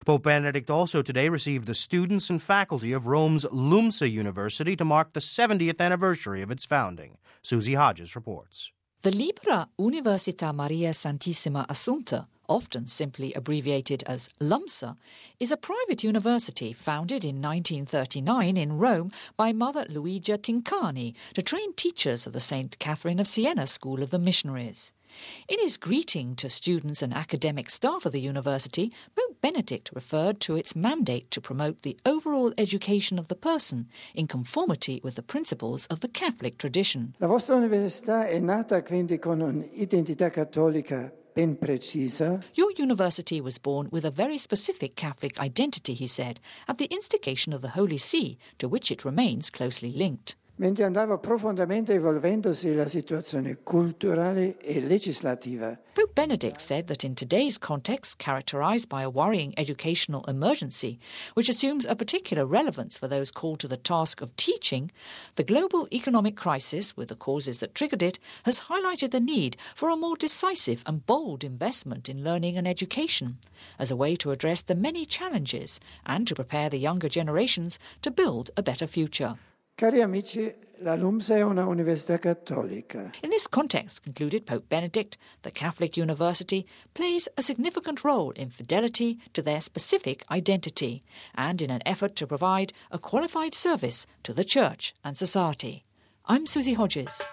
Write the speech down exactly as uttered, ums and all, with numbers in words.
Pope Benedict also today received the students and faculty of Rome's LUMSA University to mark the seventieth anniversary of its founding. Susie Hodges reports. The Libera Università Maria Santissima Assunta, often simply abbreviated as LUMSA, is a private university founded in nineteen thirty-nine in Rome by Mother Luigia Tincani to train teachers of the Saint Catherine of Siena School of the Missionaries. In his greeting to students and academic staff of the university, Pope Benedict referred to its mandate to promote the overall education of the person in conformity with the principles of the Catholic tradition. La vostra università è nata quindi con un'identità cattolica ben precisa. Your university was born with a very specific Catholic identity, he said, at the instigation of the Holy See, to which it remains closely linked. Mentre andava profondamente evolvendosi la situazione culturale e legislativa. Pope Benedict said that in today's context, characterized by a worrying educational emergency, which assumes a particular relevance for those called to the task of teaching, the global economic crisis, with the causes that triggered it, has highlighted the need for a more decisive and bold investment in learning and education, as a way to address the many challenges and to prepare the younger generations to build a better future. Cari amici, la LUMSA è una università cattolica. In this context, concluded Pope Benedict, the Catholic University plays a significant role in fidelity to their specific identity and in an effort to provide a qualified service to the Church and society. I'm Susie Hodges.